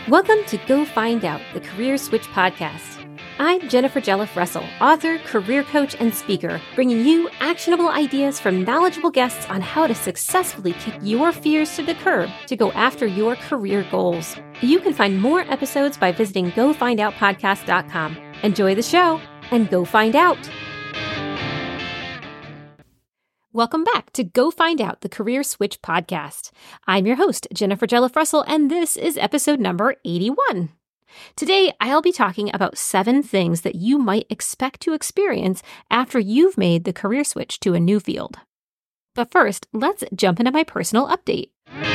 Welcome to Go Find Out, the Career Switch podcast. I'm Jennifer Jelliff Russell, author, career coach, and speaker, bringing you actionable ideas from knowledgeable guests on how to successfully kick your fears to the curb to go after your career goals. You can find more episodes by visiting GoFindOutPodcast.com. Enjoy the show and go find out. Welcome back to Go Find Out, the Career Switch podcast. I'm your host, Jennifer Jelliff Russell, and this is episode number 81. Today, I'll be talking about 7 things that you might expect to experience after you've made the career switch to a new field. But first, let's jump into my personal update.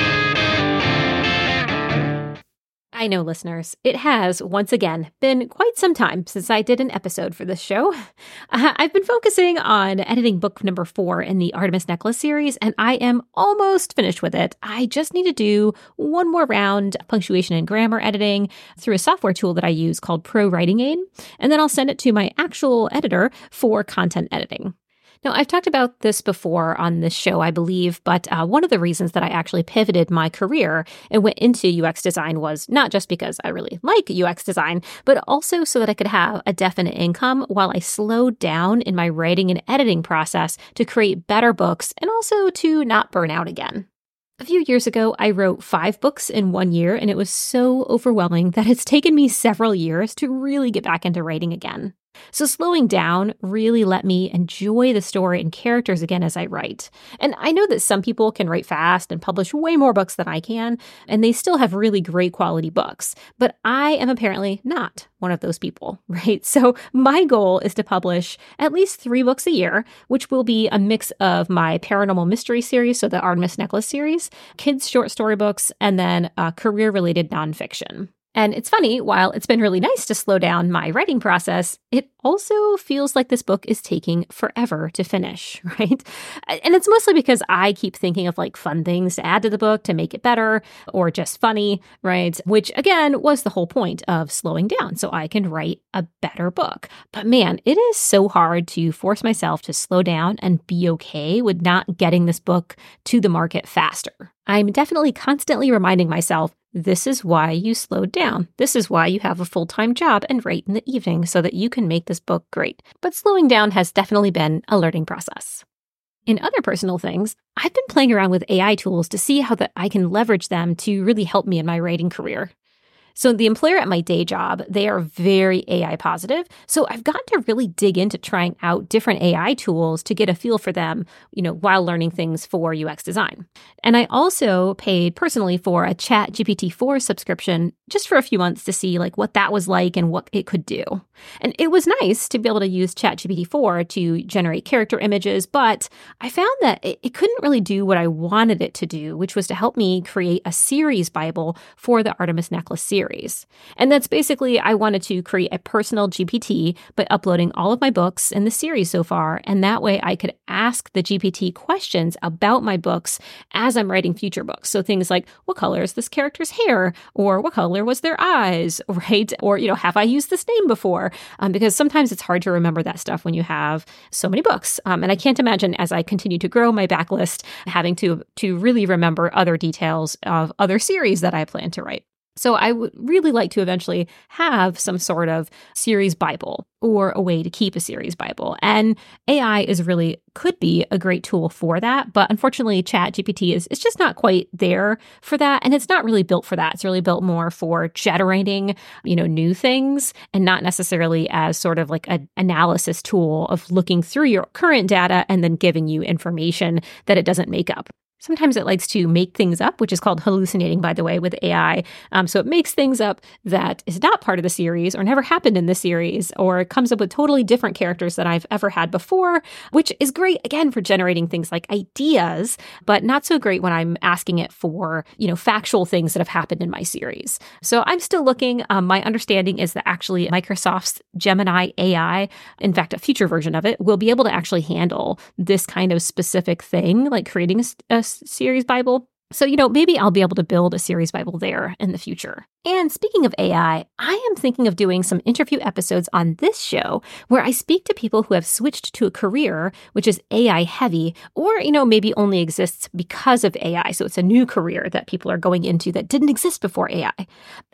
I know, listeners, it has, once again, been quite some time since I did an episode for this show. I've been focusing on editing book number 4 in the Artemis Necklace series, and I am almost finished with it. I just need to do one more round of punctuation and grammar editing through a software tool that I use called Pro Writing Aid, and then I'll send it to my actual editor for content editing. Now, I've talked about this before on this show, I believe, but one of the reasons that I actually pivoted my career and went into UX design was not just because I really like UX design, but also so that I could have a definite income while I slowed down in my writing and editing process to create better books and also to not burn out again. A few years ago, I wrote 5 books in 1 year, and it was so overwhelming that it's taken me several years to really get back into writing again. So slowing down really let me enjoy the story and characters again as I write. And I know that some people can write fast and publish way more books than I can, and they still have really great quality books. But I am apparently not one of those people, right? So my goal is to publish at least 3 books a year, which will be a mix of my paranormal mystery series, so the Artemis Necklace series, kids' short story books, and then career-related nonfiction. And it's funny, while it's been really nice to slow down my writing process, it also feels like this book is taking forever to finish, right? And it's mostly because I keep thinking of like fun things to add to the book to make it better or just funny, right? Which again was the whole point of slowing down so I can write a better book. But man, it is so hard to force myself to slow down and be okay with not getting this book to the market faster. I'm definitely constantly reminding myself, this is why you slowed down. This is why you have a full-time job and write in the evening so that you can make this book great. But slowing down has definitely been a learning process. In other personal things, I've been playing around with AI tools to see how I can leverage them to really help me in my writing career. So the employer at my day job, they are very AI positive. So I've gotten to really dig into trying out different AI tools to get a feel for them, while learning things for UX design. And I also paid personally for a ChatGPT-4 subscription just for a few months to see what that was like and what it could do. And it was nice to be able to use ChatGPT-4 to generate character images, but I found that it couldn't really do what I wanted it to do, which was to help me create a series Bible for the Artemis Necklace series. And that's basically, I wanted to create a personal GPT by uploading all of my books in the series so far. And that way I could ask the GPT questions about my books as I'm writing future books. So things like, what color is this character's hair? Or what color was their eyes, right? Or, have I used this name before? Because sometimes it's hard to remember that stuff when you have so many books. And I can't imagine as I continue to grow my backlist, having to really remember other details of other series that I plan to write. So I would really like to eventually have some sort of series Bible or a way to keep a series Bible. And AI could be a great tool for that. But unfortunately, ChatGPT is just not quite there for that. And it's not really built for that. It's really built more for generating, new things and not necessarily as sort of like an analysis tool of looking through your current data and then giving you information that it doesn't make up. Sometimes it likes to make things up, which is called hallucinating, by the way, with AI. So it makes things up that is not part of the series or never happened in the series, or it comes up with totally different characters than I've ever had before, which is great, again, for generating things like ideas, but not so great when I'm asking it for, factual things that have happened in my series. So I'm still looking. My understanding is that actually Microsoft's Gemini AI, in fact, a future version of it, will be able to actually handle this kind of specific thing, like creating a series Bible. So, maybe I'll be able to build a series Bible there in the future. And speaking of AI, I am thinking of doing some interview episodes on this show where I speak to people who have switched to a career which is AI heavy, or, maybe only exists because of AI. So it's a new career that people are going into that didn't exist before AI.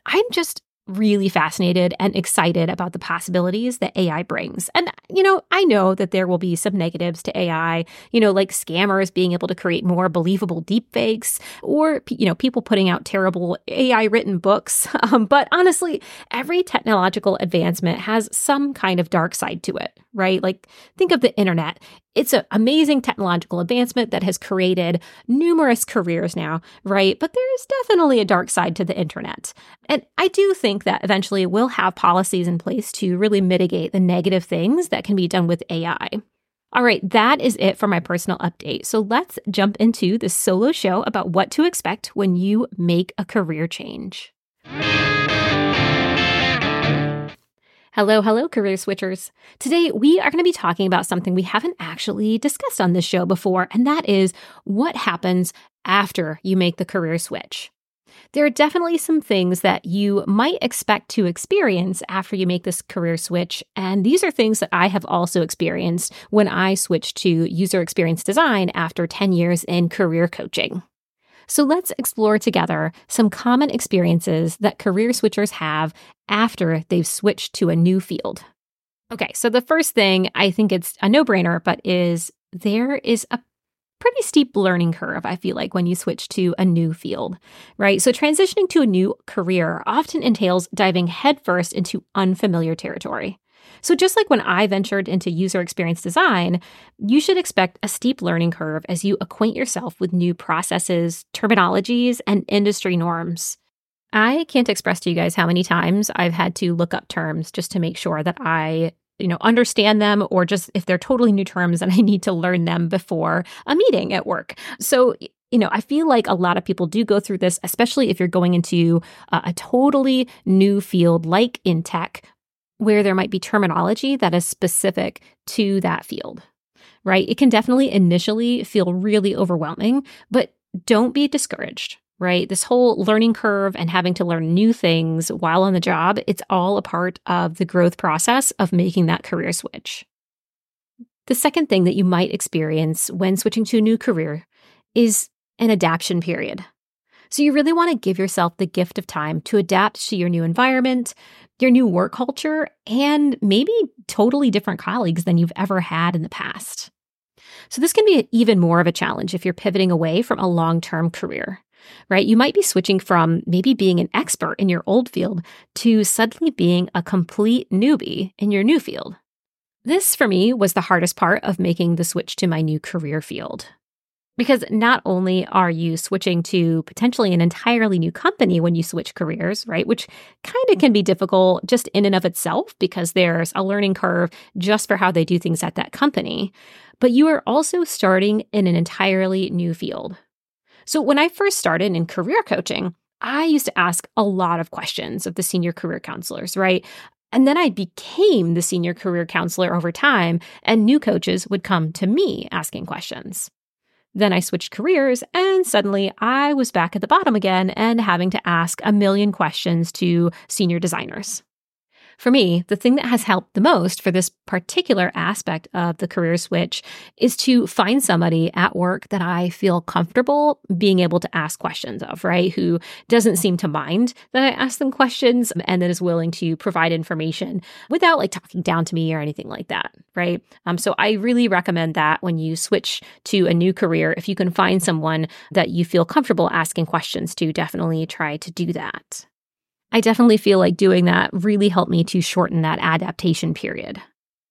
I'm just really fascinated and excited about the possibilities that AI brings. And, I know that there will be some negatives to AI, like scammers being able to create more believable deepfakes or, people putting out terrible AI written books. But honestly, every technological advancement has some kind of dark side to it, right? Like, think of the internet. It's an amazing technological advancement that has created numerous careers now, right? But there is definitely a dark side to the internet. And I do think that eventually we'll have policies in place to really mitigate the negative things that can be done with AI. All right, that is it for my personal update. So let's jump into the solo show about what to expect when you make a career change. Hello, career switchers. Today, we are going to be talking about something we haven't actually discussed on this show before, and that is what happens after you make the career switch. There are definitely some things that you might expect to experience after you make this career switch, and these are things that I have also experienced when I switched to user experience design after 10 years in career coaching. So let's explore together some common experiences that career switchers have after they've switched to a new field. Okay, so the first thing, I think it's a no-brainer, but there is a pretty steep learning curve, I feel like, when you switch to a new field, right? So transitioning to a new career often entails diving headfirst into unfamiliar territory. So just like when I ventured into user experience design, you should expect a steep learning curve as you acquaint yourself with new processes, terminologies, and industry norms. I can't express to you guys how many times I've had to look up terms just to make sure that I understand them, or just if they're totally new terms and I need to learn them before a meeting at work. So, I feel like a lot of people do go through this, especially if you're going into a totally new field like in tech, where there might be terminology that is specific to that field, right? It can definitely initially feel really overwhelming, but don't be discouraged, right? This whole learning curve and having to learn new things while on the job, it's all a part of the growth process of making that career switch. The second thing that you might experience when switching to a new career is an adaptation period. So you really want to give yourself the gift of time to adapt to your new environment, your new work culture, and maybe totally different colleagues than you've ever had in the past. So this can be even more of a challenge if you're pivoting away from a long-term career, right? You might be switching from maybe being an expert in your old field to suddenly being a complete newbie in your new field. This, for me, was the hardest part of making the switch to my new career field. Because not only are you switching to potentially an entirely new company when you switch careers, right, which kind of can be difficult just in and of itself because there's a learning curve just for how they do things at that company, but you are also starting in an entirely new field. So when I first started in career coaching, I used to ask a lot of questions of the senior career counselors, right? And then I became the senior career counselor over time, and new coaches would come to me asking questions. Then I switched careers, and suddenly I was back at the bottom again and having to ask a million questions to senior designers. For me, the thing that has helped the most for this particular aspect of the career switch is to find somebody at work that I feel comfortable being able to ask questions of, right? Who doesn't seem to mind that I ask them questions and that is willing to provide information without talking down to me or anything like that, right? So I really recommend that when you switch to a new career, if you can find someone that you feel comfortable asking questions to, definitely try to do that. I definitely feel like doing that really helped me to shorten that adaptation period.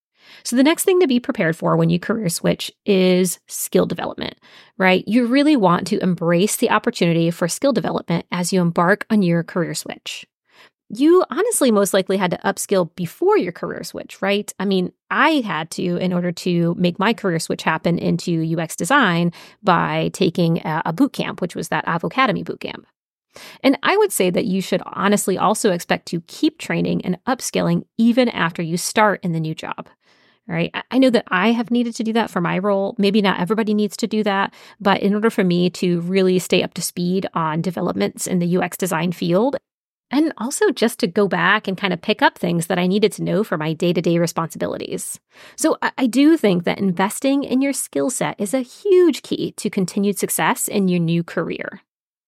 So the next thing to be prepared for when you career switch is skill development, right? You really want to embrace the opportunity for skill development as you embark on your career switch. You honestly most likely had to upskill before your career switch, right? I mean, I had to in order to make my career switch happen into UX design by taking a boot camp, which was that Avocademy boot camp. And I would say that you should honestly also expect to keep training and upskilling even after you start in the new job, right? I know that I have needed to do that for my role. Maybe not everybody needs to do that, but in order for me to really stay up to speed on developments in the UX design field, and also just to go back and kind of pick up things that I needed to know for my day-to-day responsibilities. So I do think that investing in your skill set is a huge key to continued success in your new career.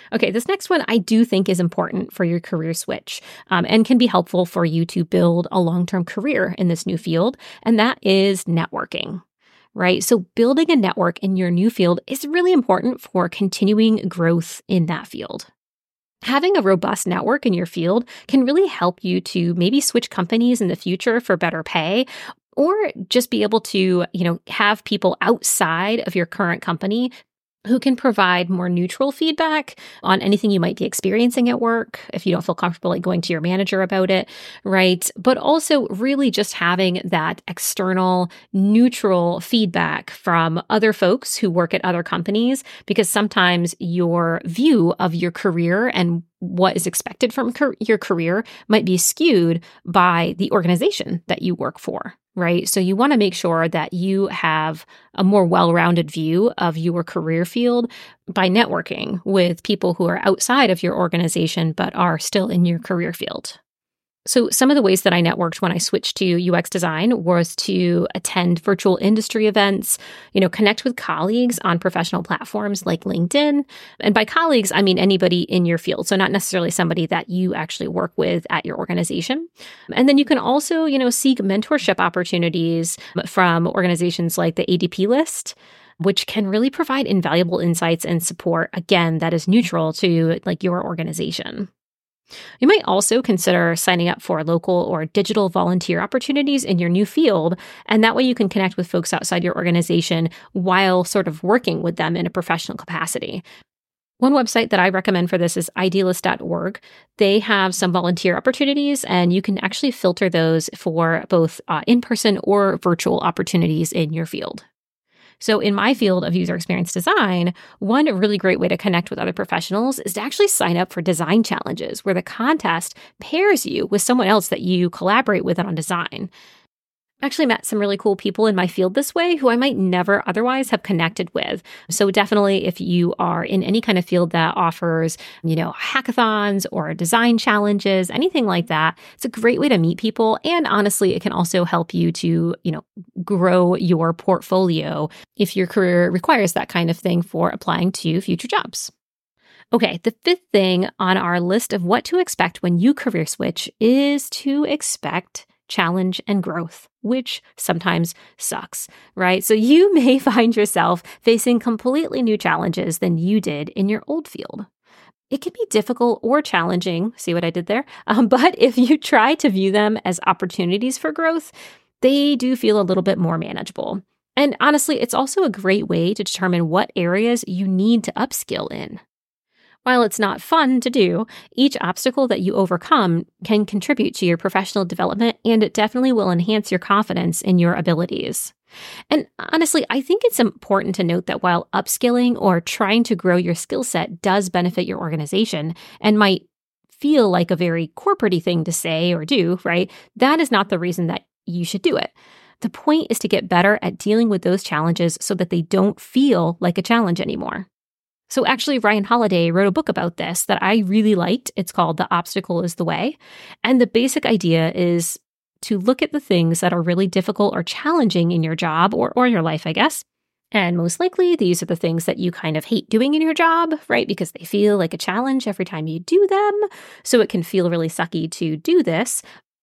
Okay, this next one I do think is important for your career switch and can be helpful for you to build a long-term career in this new field, and that is networking. Right? So building a network in your new field is really important for continuing growth in that field. Having a robust network in your field can really help you to maybe switch companies in the future for better pay, or just be able to, have people outside of your current company who can provide more neutral feedback on anything you might be experiencing at work if you don't feel comfortable going to your manager about it, right? But also really just having that external neutral feedback from other folks who work at other companies, because sometimes your view of your career and what is expected from your career might be skewed by the organization that you work for, right? So you want to make sure that you have a more well-rounded view of your career field by networking with people who are outside of your organization but are still in your career field. So some of the ways that I networked when I switched to UX design was to attend virtual industry events, connect with colleagues on professional platforms like LinkedIn. And by colleagues, I mean anybody in your field. So not necessarily somebody that you actually work with at your organization. And then you can also, seek mentorship opportunities from organizations like the ADP list, which can really provide invaluable insights and support, again, that is neutral to your organization. You might also consider signing up for local or digital volunteer opportunities in your new field, and that way you can connect with folks outside your organization while sort of working with them in a professional capacity. One website that I recommend for this is idealist.org. They have some volunteer opportunities, and you can actually filter those for both in-person or virtual opportunities in your field. So in my field of user experience design, one really great way to connect with other professionals is to actually sign up for design challenges where the contest pairs you with someone else that you collaborate with on design. I actually met some really cool people in my field this way who I might never otherwise have connected with. So definitely if you are in any kind of field that offers, hackathons or design challenges, anything like that, it's a great way to meet people. And honestly, it can also help you to, grow your portfolio if your career requires that kind of thing for applying to future jobs. Okay, the fifth thing on our list of what to expect when you career switch is to expect challenge and growth, which sometimes sucks, right? So you may find yourself facing completely new challenges than you did in your old field. It can be difficult or challenging, see what I did there? But if you try to view them as opportunities for growth, they do feel a little bit more manageable. And honestly, it's also a great way to determine what areas you need to upskill in. While it's not fun to do, each obstacle that you overcome can contribute to your professional development, and it definitely will enhance your confidence in your abilities. And honestly, I think it's important to note that while upskilling or trying to grow your skill set does benefit your organization and might feel like a very corporate-y thing to say or do, right? That is not the reason that you should do it. The point is to get better at dealing with those challenges so that they don't feel like a challenge anymore. So actually, Ryan Holiday wrote a book about this that I really liked. It's called The Obstacle is the Way. And the basic idea is to look at the things that are really difficult or challenging in your job or your life, I guess. And most likely, these are the things that you kind of hate doing in your job, right? Because they feel like a challenge every time you do them. So it can feel really sucky to do this.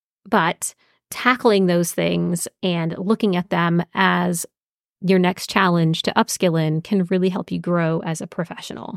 But tackling those things and looking at them as your next challenge to upskill in can really help you grow as a professional.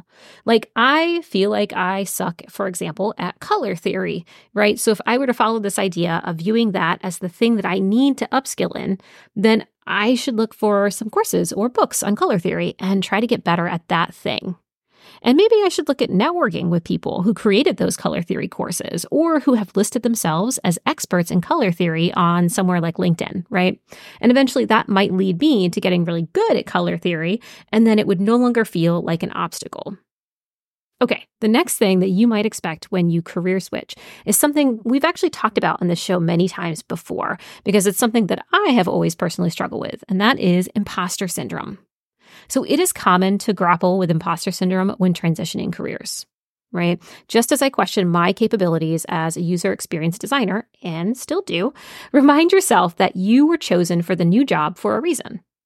I feel like I suck, for example, at color theory, right? So if I were to follow this idea of viewing that as the thing that I need to upskill in, then I should look for some courses or books on color theory and try to get better at that thing. And maybe I should look at networking with people who created those color theory courses or who have listed themselves as experts in color theory on somewhere like LinkedIn, right? And eventually that might lead me to getting really good at color theory, and then it would no longer feel like an obstacle. Okay, the next thing that you might expect when you career switch is something we've actually talked about on this show many times before, because it's something that I have always personally struggled with, and that is imposter syndrome. So it is common to grapple with imposter syndrome when transitioning careers, right? Just as I question my capabilities as a user experience designer, and still do, remind yourself that you were chosen for the new job for a reason.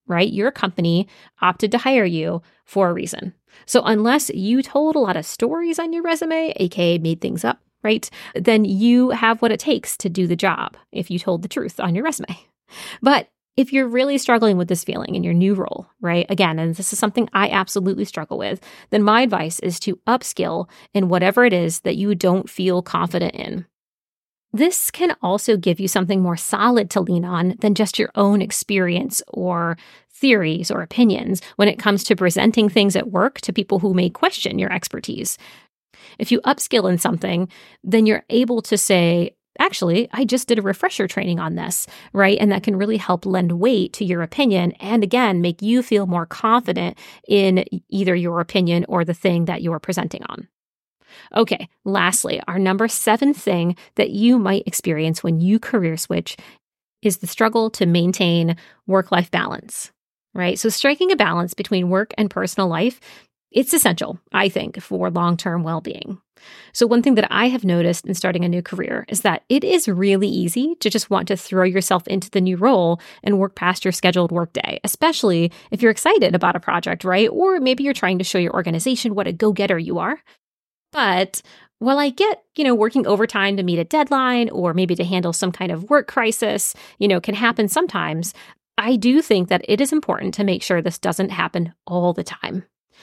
right? Your company opted to hire you for a reason. So unless you told a lot of stories on your resume, aka made things up, right? Then you have what it takes to do the job if you told the truth on your resume. But if you're really struggling with this feeling in your new role, right? Again, and this is something I absolutely struggle with, then my advice is to upskill in whatever it is that you don't feel confident in. This can also give you something more solid to lean on than just your own experience or theories or opinions when it comes to presenting things at work to people who may question your expertise. If you upskill in something, then you're able to say, actually, I just did a refresher training on this, right? And that can really help lend weight to your opinion and, again, make you feel more confident in either your opinion or the thing that you're presenting on. Okay, lastly, our number 7 thing that you might experience when you career switch is the struggle to maintain work-life balance, right? So striking a balance between work and personal life, it's essential, I think, for long-term well-being. So one thing that I have noticed in starting a new career is that it is really easy to just want to throw yourself into the new role and work past your scheduled workday, especially if you're excited about a project, right? Or maybe you're trying to show your organization what a go-getter you are. But while I get, working overtime to meet a deadline or maybe to handle some kind of work crisis, can happen sometimes, I do think that it is important to make sure this doesn't happen all the time.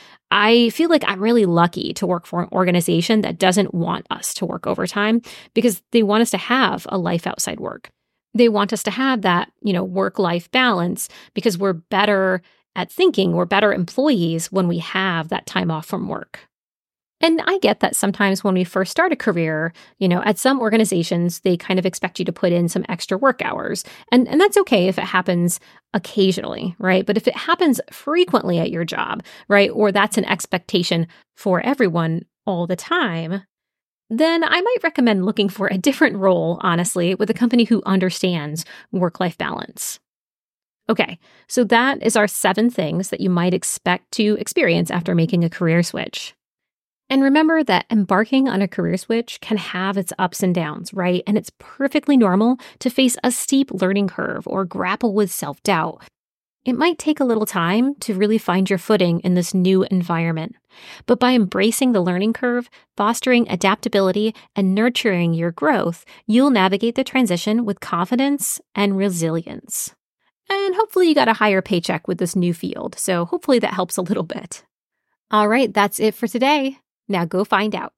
I feel like I'm really lucky to work for an organization that doesn't want us to work overtime because they want us to have a life outside work. They want us to have that, work-life balance because we're better at thinking, we're better employees when we have that time off from work. And I get that sometimes when we first start a career, at some organizations, they kind of expect you to put in some extra work hours. And that's okay if it happens occasionally, right? But if it happens frequently at your job, right, or that's an expectation for everyone all the time, then I might recommend looking for a different role, honestly, with a company who understands work-life balance. Okay, so that is our 7 things that you might expect to experience after making a career switch. And remember that embarking on a career switch can have its ups and downs, right? And it's perfectly normal to face a steep learning curve or grapple with self-doubt. It might take a little time to really find your footing in this new environment. But by embracing the learning curve, fostering adaptability, and nurturing your growth, you'll navigate the transition with confidence and resilience. And hopefully you got a higher paycheck with this new field, so hopefully that helps a little bit. All right, that's it for today. Now go find out.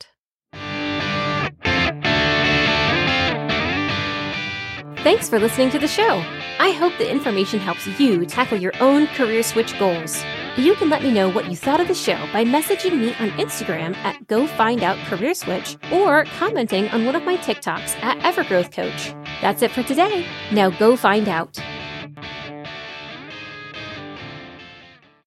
Thanks for listening to the show. I hope the information helps you tackle your own career switch goals. You can let me know what you thought of the show by messaging me on Instagram at GoFindOutCareerSwitch or commenting on one of my TikToks at EvergrowthCoach. That's it for today. Now go find out.